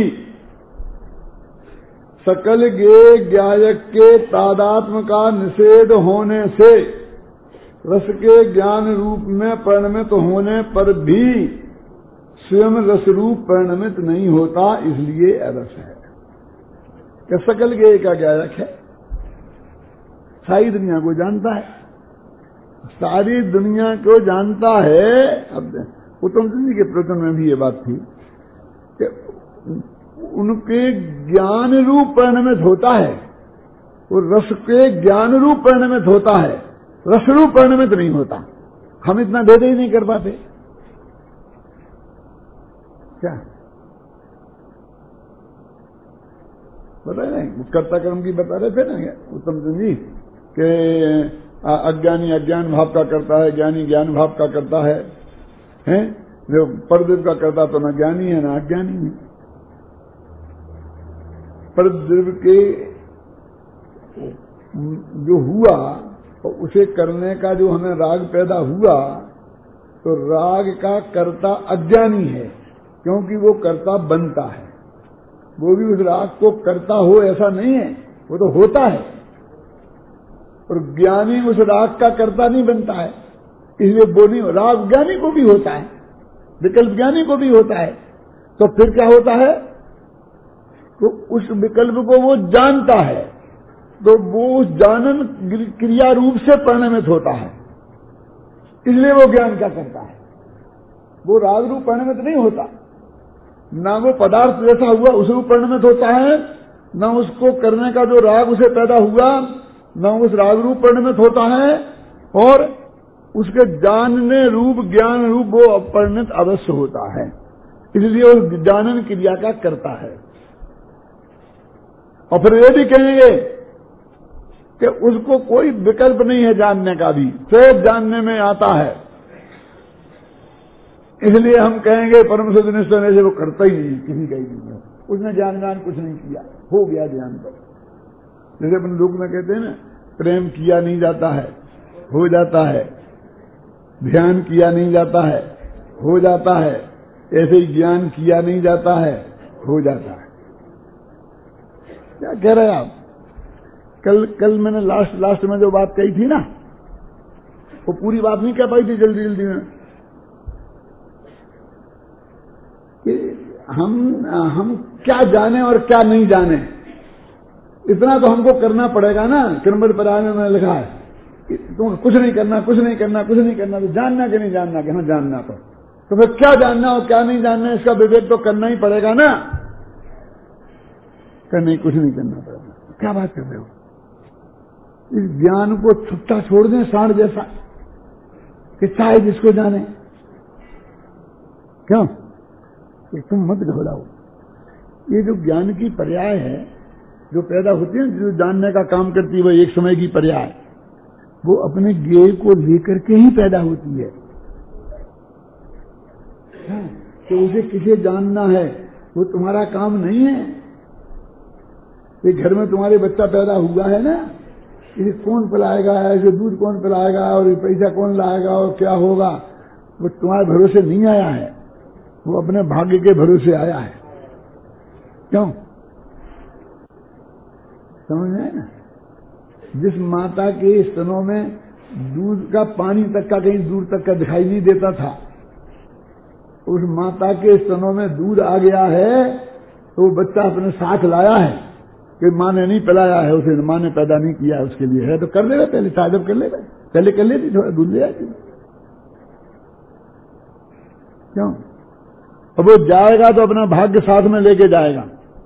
सकल गे ज्ञायक के तादात्म्य का निषेध होने से रस के ज्ञान रूप में परिणमित होने पर भी स्वयं रस रूप परिणमित नहीं होता, इसलिए अरस है। क्या सकल गे का ज्ञायक है, सारी दुनिया को जानता है, सारी दुनिया को जानता है। अब उत्तम सिंह जी के प्रवचन में भी ये बात थी कि उनके ज्ञान रूप परिणमित होता है, वो रस के ज्ञान रूप परिणमित होता है, रस रूप परिणमित नहीं होता। हम इतना भेद ही नहीं कर पाते क्या? बता रहे कर्ता कर्म की बता रहे थे ना उत्तम सिंह जी कि अज्ञानी अज्ञान भाव का करता है, ज्ञानी ज्ञान भाव का करता है, हैं? जो परद्रव्य का करता तो ना ज्ञानी है ना अज्ञानी है। परद्रव्य के जो हुआ और उसे करने का जो हमें राग पैदा हुआ, तो राग का कर्ता अज्ञानी है, क्योंकि वो कर्ता बनता है। वो भी उस राग को करता हो ऐसा नहीं है, वो तो होता है। और ज्ञानी उस राग का कर्ता नहीं बनता है, इसलिए वो नहीं। राग ज्ञानी को भी होता है, विकल्प ज्ञानी को भी होता है। तो फिर क्या होता है? तो उस विकल्प को वो जानता है, तो वो उस जानन क्रिया रूप से परिणमित होता है, इसलिए वो ज्ञान क्या करता है। वो राग रूप परिणमित नहीं होता, ना वो पदार्थ जैसा हुआ उस रूप परिणमित होता है, ना उसको करने का जो राग उसे पैदा हुआ न उस राग रूप परिणमित होता है, और उसके जानने रूप ज्ञान रूप वो अपरिणित अवश्य होता है, इसलिए उस जानन क्रिया का करता है। और फिर ये भी कहेंगे कि उसको कोई विकल्प नहीं है जानने का भी, सब जानने में आता है। इसलिए हम कहेंगे परम सदनिष्ठ होने से वो करता ही नहीं, किसी का ही नहीं है, उसने ज्ञान ज्ञान कुछ नहीं किया, हो गया ध्यान पर। जैसे अपन लोग में कहते हैं ना, प्रेम किया नहीं जाता है, हो जाता है, ध्यान किया नहीं जाता है, हो जाता है, ऐसे ही ज्ञान किया नहीं जाता है, हो जाता है। क्या कह रहे हैं आप? कल कल मैंने लास्ट लास्ट में जो बात कही थी ना, वो पूरी बात नहीं कह पाई थी जल्दी जल्दी में, कि हम हम क्या जाने और क्या नहीं जाने, इतना तो हमको करना पड़ेगा ना। क्रमबद्ध परायण में लिखा है कि तुम कुछ नहीं करना, कुछ नहीं करना, कुछ नहीं करना, तो जानना कि नहीं जानना, कि हाँ जानना। तो तो फिर क्या जानना और क्या नहीं जानना, इसका विवेक तो करना ही पड़ेगा ना। कर नहीं, कुछ नहीं करना पड़ेगा। क्या बात कर रहे हो? इस ज्ञान को छुट्टा छोड़ दें सांड जैसा, कि चाहे जिसको जाने, क्यों कि तुम मत घबराओ। ये जो ज्ञान की पर्याय है जो पैदा होती है, जो जानने का काम करती है, वो एक समय की पर्याय, वो अपने ज्ञेय को लेकर के ही पैदा होती है। तो उसे किसे जानना है, वो तुम्हारा काम नहीं है। ये घर में तुम्हारे बच्चा पैदा हुआ है ना, इसे कौन पिलाएगा, इसे दूध कौन पिलाएगा, और पैसा कौन लाएगा, और क्या होगा, वो तुम्हारे भरोसे नहीं आया है, वो अपने भाग्य के भरोसे आया है। क्यों? समझ में है ना? जिस माता के स्तनों में दूध का पानी तक का कहीं दूर तक का दिखाई नहीं देता था, उस माता के स्तनों में दूध आ गया है, तो वो बच्चा अपने साथ लाया है कि माँ ने नहीं पिलाया है उसे, माँ ने पैदा नहीं किया है उसके लिए, है तो कर लेगा पहले, ताजब कर लेगा, पहले कर लेती, थोड़ा दूध ले आती। क्यों? अब वो जाएगा तो अपना भाग्य साथ में लेके जाएगा।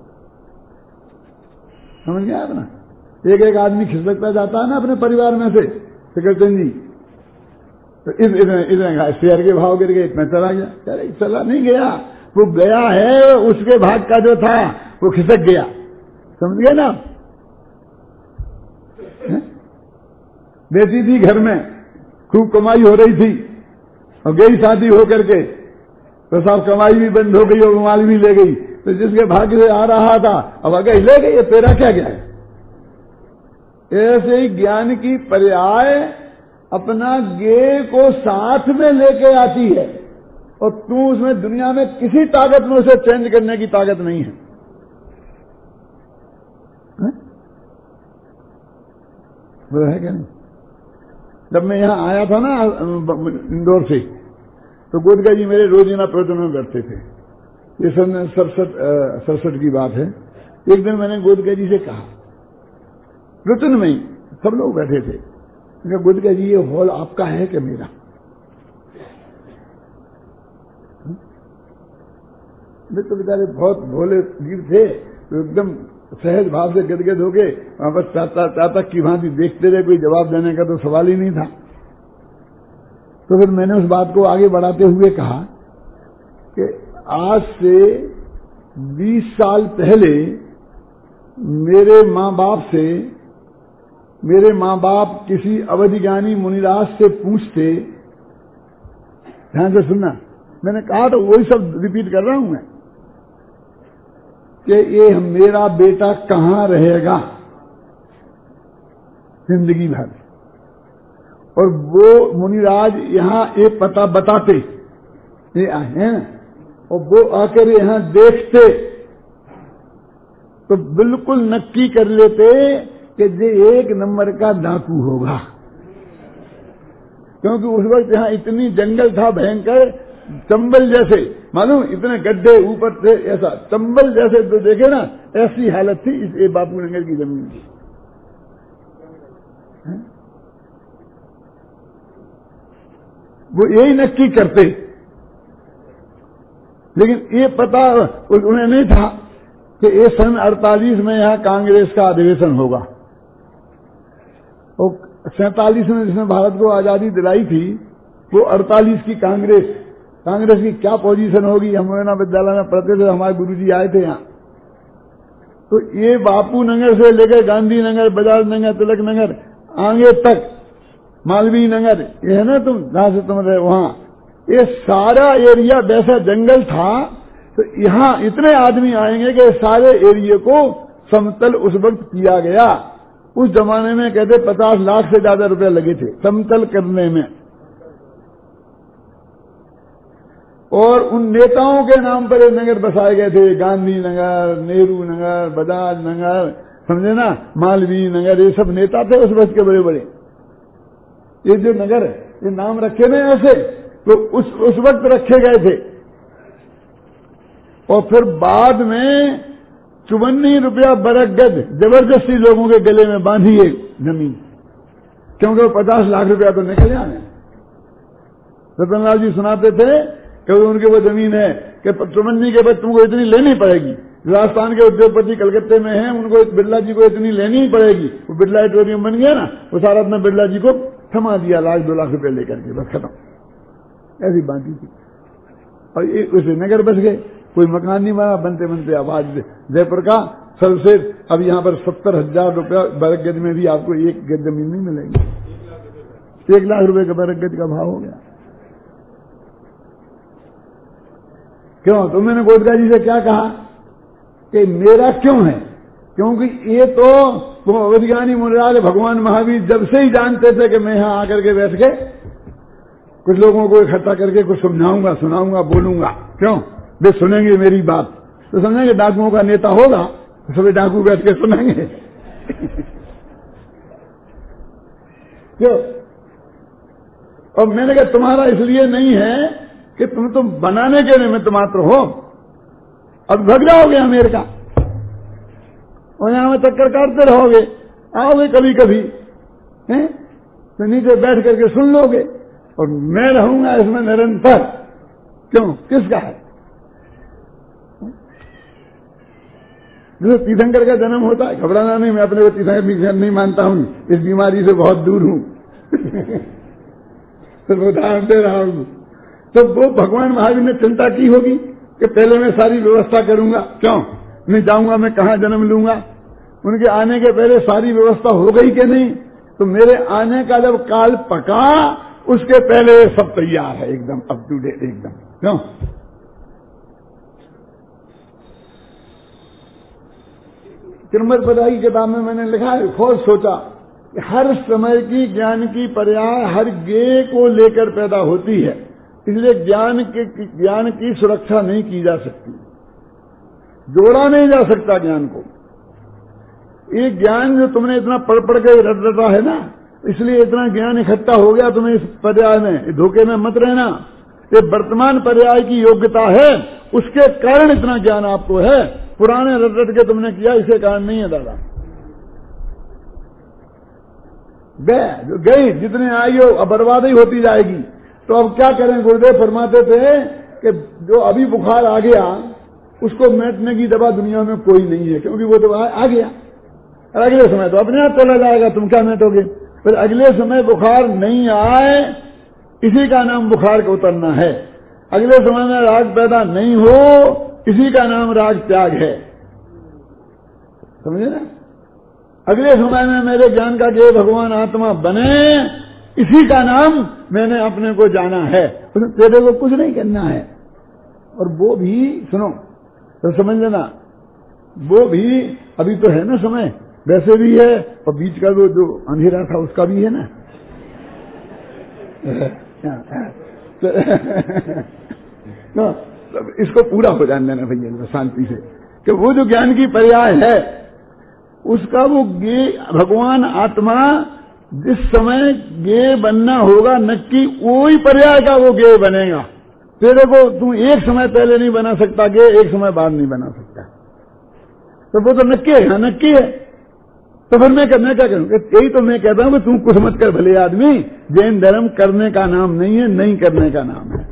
समझ गया आप ना? एक एक आदमी खिसकता जाता है ना अपने परिवार में से, सिकरचंद जी, तो इस इतने शेयर के भाव गिर गए, इतना चला गया। अरे चला नहीं गया, वो गया है, उसके भाग का जो था वो खिसक गया। समझ गए ना? बेटी थी घर में, खूब कमाई हो रही थी, और गई शादी हो करके, तो सब कमाई भी बंद हो गई और माल भी ले गई। तो जिसके भाग्य से आ रहा था अब अगर ले गई, तेरा क्या गया है? ऐसे ही ज्ञान की पर्याय अपना ज्ञेय को साथ में लेके आती है, और तू उसमें दुनिया में किसी ताकत में उसे चेंज करने की ताकत नहीं है। वो है क्या नहीं? जब मैं यहां आया था ना इंदौर से, तो गोदका जी मेरे रोजाना प्रवचन में बैठते थे। ये सन सड़सठ सड़सठ की बात है। एक दिन मैंने गोदका जी से कहा, प्रवचन में ही सब लोग बैठे थे, गोदका जी ये हॉल आपका है कि मेरा? वे तो बेचारे बहुत भोले जीव थे, तो एकदम सहज भाव से गदगद हो गए, वहां बस चाहता चाहता की भांति देखते रहे, कोई जवाब देने का तो सवाल ही नहीं था। तो फिर मैंने उस बात को आगे बढ़ाते हुए कहा कि आज से बीस साल पहले मेरे माँ बाप से, मेरे माँ बाप किसी अवधि ज्ञानी मुनिराज से पूछते, ध्यान से सुनना, मैंने कहा तो वही सब रिपीट कर रहा हूं मैं, कि ये मेरा बेटा कहां रहेगा जिंदगी भर, और वो मुनिराज यहां एक पता बताते, ये हैं, और वो आकर यहां देखते तो बिल्कुल नक्की कर लेते कि ये एक नंबर का डाकू होगा। क्योंकि उस वक्त यहां इतनी जंगल था भयंकर, चंबल जैसे, मालूम इतने गड्ढे ऊपर थे, ऐसा चंबल जैसे तो देखे ना, ऐसी हालत थी इस बापू नगर की जमीन की। वो यही नक्की करते, लेकिन ये पता उन्हें नहीं था कि ये सन अड़तालीस में यहां कांग्रेस का अधिवेशन होगा, और सैतालीस में जिसने भारत को आजादी दिलाई थी, वो अड़तालीस की कांग्रेस, कांग्रेस की क्या पोजीशन होगी। हम ना विद्यालय में पढ़ते थे, हमारे गुरुजी आए थे यहाँ, तो ये बापू नगर से लेकर गांधी नगर, बजाज नगर, तिलक नगर आगे तक, मालवीय नगर, ये है ना तुम जहां से तुम रहे वहां, ये सारा एरिया वैसा जंगल था। तो यहाँ इतने आदमी आएंगे कि सारे एरिया को समतल उस वक्त किया गया। उस जमाने में कहते पचास लाख से ज्यादा रुपया लगे थे समतल करने में। और उन नेताओं के नाम पर ये नगर बसाए गए थे, गांधी नगर, नेहरू नगर, बजाज नगर, समझे ना, मालवीय नगर, ये सब नेता थे उस वक्त के बड़े बड़े। ये जो नगर ये नाम रखे ना ऐसे, तो उस उस वक्त रखे गए थे। और फिर बाद में चौवन्नी रुपया बरक गज जबरदस्ती लोगों के गले में बांधी है जमीन, क्योंकि वो पचास लाख रुपया तो निकल जाने। रतनलाल जी सुनाते थे कि उनकी वो जमीन है कि चौवन्नी के बाद तुमको इतनी लेनी पड़ेगी। राजस्थान के उद्योगपति कलकत्ते में हैं, उनको बिरला जी को इतनी लेनी ही पड़ेगी। वो बिरला ऑडिटोरियम बन गया ना, वो सारा अपना बिरला जी को थमा दिया लाख दो लाख रुपए लेकर के, बस खत्म। ऐसी बाकी थी। और ये उसे नगर बस गए, कोई मकान नहीं बना, बनते बनते आवाज जयपुर का सबसे। अब यहाँ पर सत्तर हजार रुपया बरक गज में भी आपको एक गज जमीन नहीं मिलेगी। एक लाख रुपए का बरक गज का भाव हो गया। क्यों? तो मैंने गोदगा जी से क्या कहा कि मेरा क्यों है, क्योंकि ये तो वैज्ञानी मुनिराज भगवान महावीर जब से ही जानते थे कि मैं यहां आकर के बैठ के कुछ लोगों को इकट्ठा करके कुछ समझाऊंगा, सुनाऊंगा, बोलूंगा। क्यों? वे सुनेंगे मेरी बात तो समझेंगे डाकुओं का नेता होगा, तो सभी डाकू बैठ के सुनेंगे। क्यों? और मैंने कहा तुम्हारा इसलिए नहीं है कि तुम तुम बनाने के निमित्त मात्र हो। अब भग जाओगे अमेरिका और यहां में चक्कर काटते रहोगे, आओगे कभी कभी हैं, तो नीचे बैठ करके सुन लोगे और मैं रहूंगा इसमें निरंतर। क्यों? किसका है? जैसे तीर्थंकर का जन्म होता है, घबराना नहीं, मैं अपने को तीर्थंकर नहीं मानता हूं, इस बीमारी से बहुत दूर हूं। सिर्फ उदाहरण दे रहा हूं। तो वो भगवान महावीर ने चिंता की होगी कि पहले मैं सारी व्यवस्था करूंगा। क्यों? मैं जाऊंगा, मैं कहां जन्म लूंगा। उनके आने के पहले सारी व्यवस्था हो गई कि नहीं? तो मेरे आने का जब काल पका उसके पहले सब तैयार है, एकदम अप टू डेट एकदम। क्यों? किरमत पदा की किताब में मैंने लिखा है, खोज सोचा कि हर समय की ज्ञान की पर्याय हर गे को लेकर पैदा होती है, इसलिए ज्ञान के ज्ञान की सुरक्षा नहीं की जा सकती, जोड़ा नहीं जा सकता ज्ञान को। ये ज्ञान जो तुमने इतना पढ़ पढ़ के रट रटा है ना, इसलिए इतना ज्ञान इकट्ठा हो गया तुम्हें इस पर्याय में, धोखे में मत रहना। ये वर्तमान पर्याय की योग्यता है, उसके कारण इतना ज्ञान आपको है। पुराने रट रट के तुमने किया, इसके कारण नहीं है दादा। गए जो गई, जितने आई हो अब बर्बाद ही होती जाएगी। तो अब क्या करें? गुरुदेव फरमाते थे कि जो अभी बुखार आ गया उसको मिटने की दवा दुनिया में कोई नहीं है, क्योंकि वो दवा आ गया और अगले समय तो अपने आप चला जाएगा, तुम क्या मिटोगे? फिर अगले समय बुखार नहीं आए, इसी का नाम बुखार का उतरना है। अगले समय में राग पैदा नहीं हो, इसी का नाम राग त्याग है। समझे ना? अगले समय में मेरे ज्ञान का कि भगवान आत्मा बने, इसी का नाम मैंने अपने को जाना है। तेरे को कुछ नहीं करना है। और वो भी सुनो तो समझ लेना, वो भी अभी तो है ना समय, वैसे भी है, और बीच का वो जो अंधेरा था उसका भी है ना। तो इसको पूरा हो जाने देना भैया शांति से, कि वो जो ज्ञान की पर्याय है उसका वो गे भगवान आत्मा जिस समय गे बनना होगा नक्की, वही पर्याय का वो गे बनेगा। तेरे को तू एक समय पहले नहीं बना सकता गे, एक समय बाद नहीं बना सकता। तो वो तो नक्की है, हाँ नक्की है। तो फिर मैं मैं क्या करूं? यही तो मैं कहता हूं कि तू कुछ मत कर भले आदमी। जैन धर्म करने का नाम नहीं है, नहीं करने का नाम है।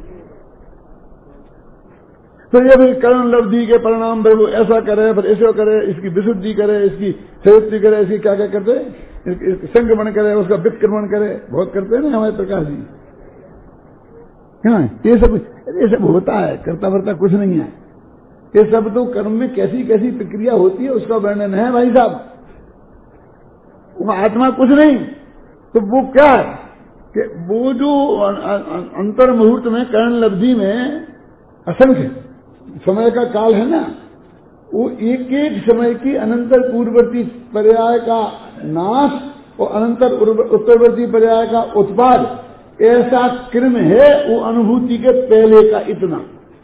तो ये भी करण लब्धि के परिणाम वो ऐसा करे, फिर ऐसा करे, इसकी विशुद्धि करे, इसकी संयुक्ति करे, इसकी क्या क्या करते हैं, संक्रमण करे, उसका विक्रमण करे, बहुत करते हैं ना हमारे प्रकाश जी। हाँ, ये सब ये सब होता है, करता वर्ता कुछ नहीं है। ये सब तो कर्म में कैसी कैसी प्रक्रिया होती है उसका वर्णन है भाई साहब। वो आत्मा कुछ नहीं, तो वो क्या है कि वो जो अंतर मुहूर्त में कर्ण लब्धि में असंख्य समय का काल है ना, वो एक एक समय की अनंतर पूर्ववर्ती पर्याय का नाश और अनंतर उत्तरवर्ती पर्याय का उत्पाद, ऐसा क्रम है वो अनुभूति के पहले का इतना।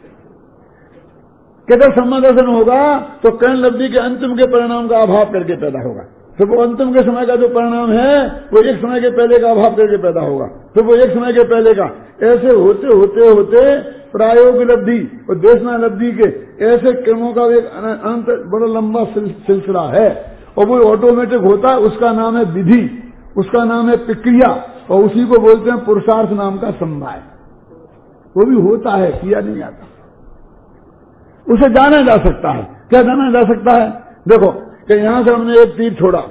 कहते सम्मादर्शन होगा तो कर्ण लब्धि के अंतिम के परिणाम का अभाव करके पैदा होगा, फिर वो अंतिम के समय का जो परिणाम है वो एक समय के पहले का अभाव करके पैदा होगा, फिर वो एक समय के पहले का, ऐसे होते होते होते प्रायोग लब्धि और देशना लब्धि के ऐसे क्रमों का एक अंत बड़ा लंबा सिलसिला है। और वो ऑटोमेटिक होता है, उसका नाम है विधि, उसका नाम है प्रक्रिया, और उसी को बोलते हैं पुरुषार्थ नाम का समवाय। वो भी होता है, किया नहीं आता, उसे जाना जा सकता है। क्या जाना जा सकता है? देखो कि यहां से हमने एक तीर छोड़ा,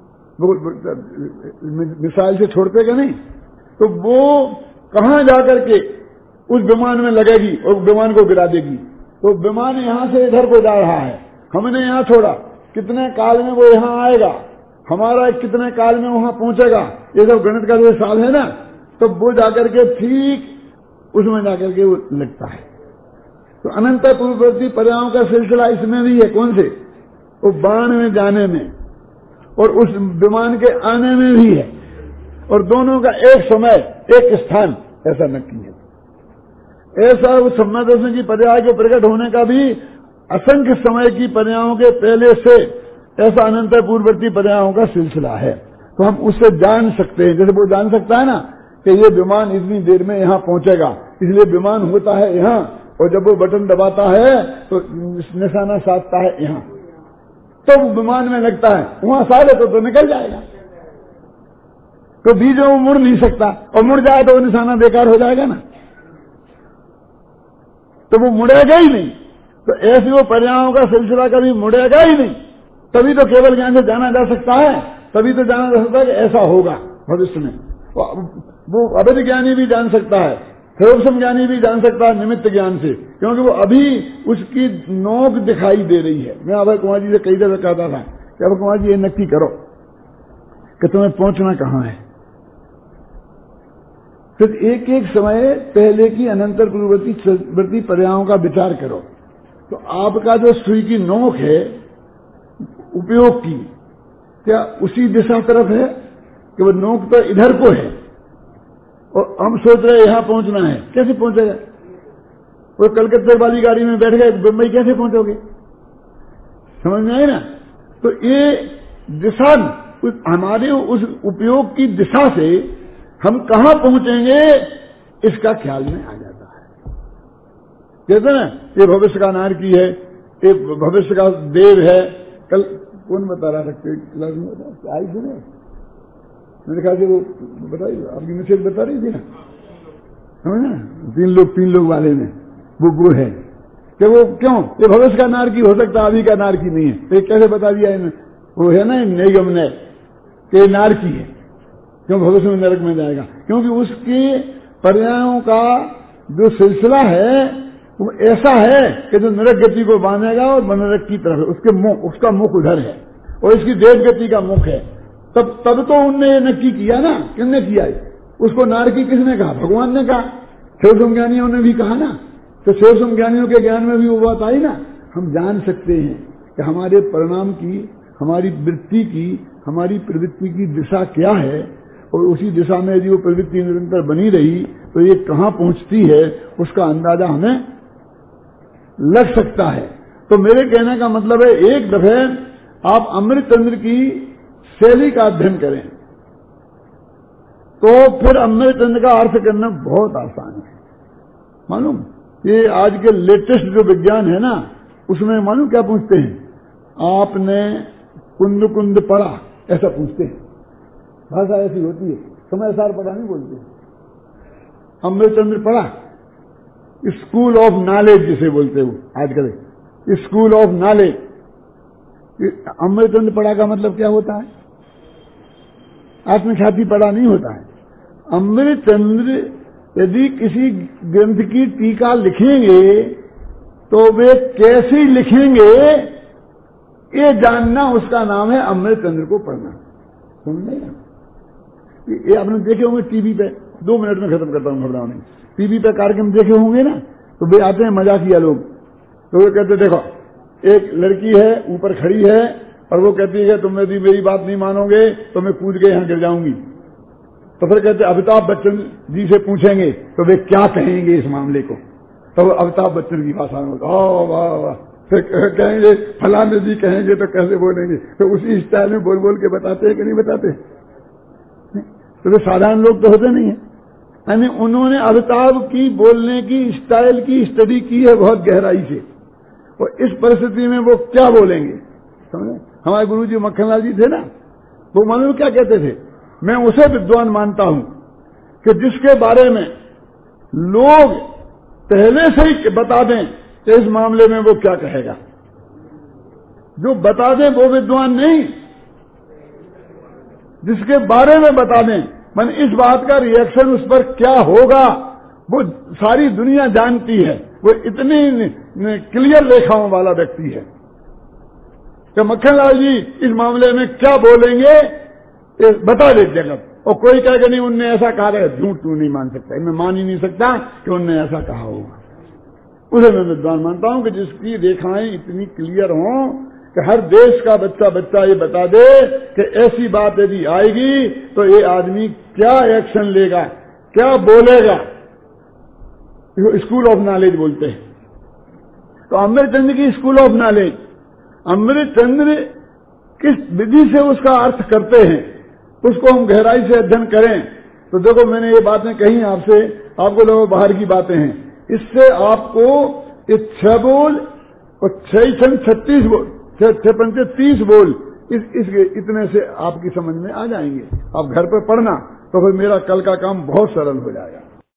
मिसाइल से छोड़ते क्या नहीं, तो वो कहां जाकर के उस विमान में लगेगी और विमान को गिरा देगी। तो विमान यहां से इधर को जा रहा है, हमने यहां छोड़ा, कितने काल में वो यहां आएगा, हमारा कितने काल में वहां पहुंचेगा, ये सब गणित का जो हिसाब है ना, तो वो जाकर के ठीक उसमें जाकर के वो लगता है। तो अनंत पूर्ववर्ती पर्यायों का सिलसिला इसमें भी है। कौन से? वो बाण में जाने में और उस विमान के आने में भी है, और दोनों का एक समय एक स्थान ऐसा नक्की है। ऐसा उस सम्मादर्शन की पर्याय के प्रकट होने का भी असंख्य समय की पर्यायों के पहले से ऐसा अनंत पूर्ववर्ती पर्यायों का सिलसिला है। तो हम उससे जान सकते हैं, जैसे वो जान सकता है ना कि ये विमान इतनी देर में यहां पहुंचेगा, इसलिए विमान होता है यहां, और जब वो बटन दबाता है तो निशाना साधता है यहां, तो वो विमान में लगता है, वहां साधे तो, तो निकल जाएगा। तो बीच में वो मुड़ नहीं सकता, और मुड़ जाए तो वो निशाना बेकार हो जाएगा ना, तो वो मुड़ेगा ही नहीं। तो ऐसे वो पर्यायों का सिलसिला कभी मुड़ेगा ही नहीं। तभी तो केवल ज्ञान से जाना जा सकता है, तभी तो जाना जा सकता है कि ऐसा होगा भविष्य में। वो अवैध ज्ञानी भी जान सकता है, सर्वसम ज्ञानी भी जान सकता है निमित्त ज्ञान से, क्योंकि वो अभी उसकी नोक दिखाई दे रही है। मैं अभय कुमार जी से कई दफे कहता था कि अभय कुमार जी ये नक्की करो कि तुम्हें पहुंचना कहां है। फिर एक एक समय पहले की अनंतर पूर्ववर्ती पर्यायों का विचार करो, तो आपका जो सुई की नोक है उपयोग की, क्या उसी दिशा तरफ है कि वो नोक तो इधर को है, और हम सोच रहे यहां पहुंचना है, कैसे पहुंचेगा? वो कलकत्ते वाली गाड़ी में बैठ गए मुंबई कैसे पहुंचोगे? समझ में आई ना? तो ये दिशा हमारे उस उपयोग की दिशा से हम कहां पहुंचेंगे इसका ख्याल में आ जाता है। कहते ना ये भविष्य का नारकी है, ये भविष्य का देव है। कल कौन बता रहा सकते क्लास में बता आई सुने मेरे ख्याल से वो बताइए, आपकी मिसेज बता रही थी ना, समझ ना, तीन लोग तीन लोग वाले में वो वो है कि वो क्यों ये भविष्य का नारकी हो सकता है, अभी का नारकी नहीं है। तो कैसे बता दिया इन्हें? वो है ना निगम ने कि नारकी है, क्यों भविष्य में नरक में जाएगा, क्योंकि उसके पर्यायों का जो सिलसिला है वो ऐसा है कि जो नरक गति को बांधेगा और नरक की तरफ उसके मुख उसका मुख उधर है और इसकी देव गति का मुख है। तब तब तो उनने ये नक्की किया ना, किसने किया? उसको नारकी किसने कहा? भगवान ने कहा। शिव ज्ञानियों ने भी कहा ना, तो शिव ज्ञानियों के ज्ञान में भी वो बात आई ना। हम जान सकते हैं कि हमारे परिणाम की, हमारी वृत्ति की, हमारी प्रवृत्ति की दिशा क्या है, और उसी दिशा में यदि वो प्रवृत्ति निरंतर बनी रही तो ये कहां पहुंचती है उसका अंदाजा हमें लग सकता है। तो मेरे कहने का मतलब है एक दफे आप अमृत चंद्र की शैली का अध्ययन करें तो फिर अमृत चंद्र का अर्थ करना बहुत आसान है। मालूम ये आज के लेटेस्ट जो विज्ञान है ना, उसमें मालूम क्या पूछते हैं? आपने कुंद कुंद पढ़ा, ऐसा पूछते हैं। भाषा ऐसी होती है, समय सार पढ़ा नहीं बोलते। अमृतचंद्र पढ़ा, स्कूल ऑफ नॉलेज जिसे बोलते हो आजकल, स्कूल ऑफ नॉलेज। अमृतचंद्र पढ़ा का मतलब क्या होता है? आत्मख्याति पढ़ा नहीं होता है। अमृतचंद्र यदि किसी ग्रंथ की टीका लिखेंगे तो वे कैसे लिखेंगे ये जानना, उसका नाम है अमृतचंद्र को पढ़ना। समझे? ये आपने देखे होंगे टीवी पे, दो मिनट में खत्म करता हूं, घबराओ नहीं। टीवी पे कार्यक्रम देखे होंगे ना, तो वे आते हैं मजाकिया लोग, तो वे कहते देखो एक लड़की है ऊपर खड़ी है और वो कहती है तुम यदि मेरी बात नहीं मानोगे तो मैं कूद के यहां गिर जाऊंगी। तो फिर कहते अमिताभ बच्चन जी से पूछेंगे तो वे क्या कहेंगे इस मामले को, तो अमिताभ बच्चन की भाषा में वाह वाह, फिर कहेंगे फलाने जी कहेंगे तो कैसे बोलेंगे, तो उसी स्टाइल में बोल बोल के बताते हैं कि नहीं बताते। तो वे साधारण लोग तो होते नहीं है, यानी उन्होंने अमिताभ की बोलने की स्टाइल की स्टडी की है बहुत गहराई से, और इस परिस्थिति में वो क्या बोलेंगे समझे। हमारे गुरु जी मक्खनलाल जी थे ना, वो मालूम क्या कहते थे, मैं उसे विद्वान मानता हूं कि जिसके बारे में लोग पहले से ही बता दें कि इस मामले में वो क्या कहेगा। जो बता दें वो विद्वान नहीं, जिसके बारे में बता दें मन इस बात का रिएक्शन उस पर क्या होगा वो सारी दुनिया जानती है। वो इतनी क्लियर रेखाओं वाला व्यक्ति है कि मक्खनलाल जी इस मामले में क्या बोलेंगे बता दे जगत, और कोई कहेगा नहीं उनने ऐसा कहा है, झूठ तू नहीं मान सकता, मैं मान ही नहीं सकता कि उनने ऐसा कहा होगा। उसे मैं विद्वान मानता हूं कि जिसकी रेखाएं इतनी क्लियर हों कि हर देश का बच्चा बच्चा ये बता दे कि ऐसी बात यदि आएगी तो ये आदमी क्या एक्शन लेगा, क्या बोलेगा। स्कूल ऑफ नॉलेज बोलते हैं। तो अमृतचंद्र की स्कूल ऑफ नॉलेज, अमृतचंद्र किस विधि से उसका अर्थ करते हैं उसको हम गहराई से अध्ययन करें तो देखो मैंने ये बातें कही आपसे, आपको लोगों बाहर की बातें हैं, इससे आपको ये छह बोल और छह छन छत्तीस बोल, छह पंचे तीस बोल, इस, इस इतने से आपकी समझ में आ जाएंगे। आप घर पर पढ़ना तो फिर मेरा कल का काम बहुत सरल हो जाएगा।